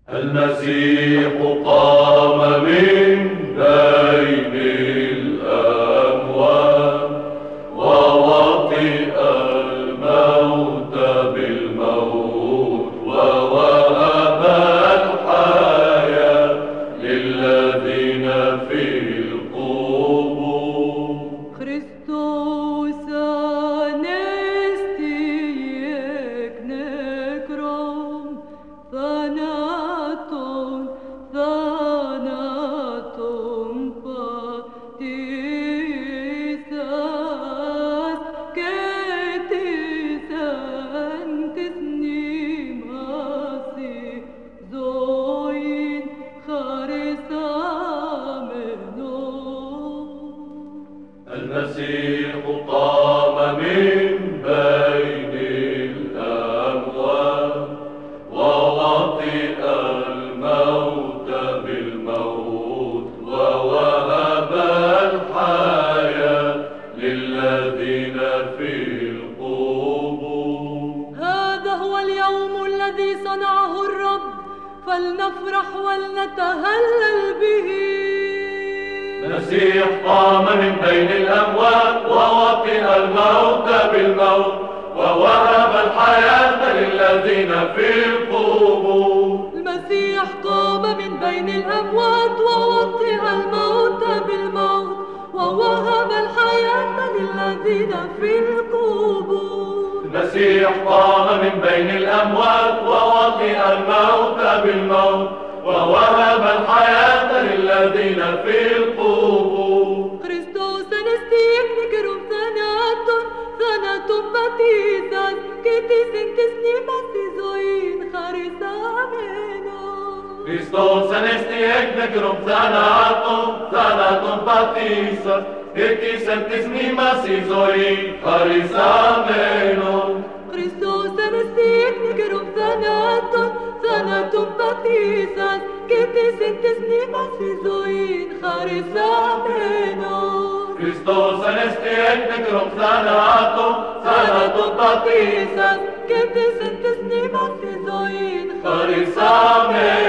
المسيح قام من بين الأموات ووطئ الموت بالموت ووهب الحياة للذين في القبور. Christus anesti ek necrom thanaton patisas ketis antis nimasi zoin charisameno. المسيح قام من بين الأموات ووطئ الموت بالموت ووهب الحياة للذين في القبور. هذا هو اليوم الذي صنعه الرب، فلنفرح ولنتهلل به. المسيح قام من بين الأموات ووطئ الموت بالموت ووهب الحياة للذين في القبور. المسيح قام من بين الأموات ووطئ الموت بالموت ووهب الحياة للذين في القبور. المسيح قام من بين الأموات ووطئ الموت بالموت ووهب الحياة للذين في القبور. Χριστός ανεστίεκ νικερум θανάτων πατήσας και της εν της μνήμας της ζωήν χαρισάμενος. Χριστός ανέστη εκ νεκρών θάνατον πατήσας και της εν της μνήμας η ζωή χαρισάμενος. Χριστός ανεστί εκ νικερών θανάτων πατήσας και της εν της μνήμας η ζωήν χαρισάμενος. Χριστός ανέστη εκ νεκρών θάνατον πατήσας και της εν της μνήμας η ζωήν χαρισάμενος.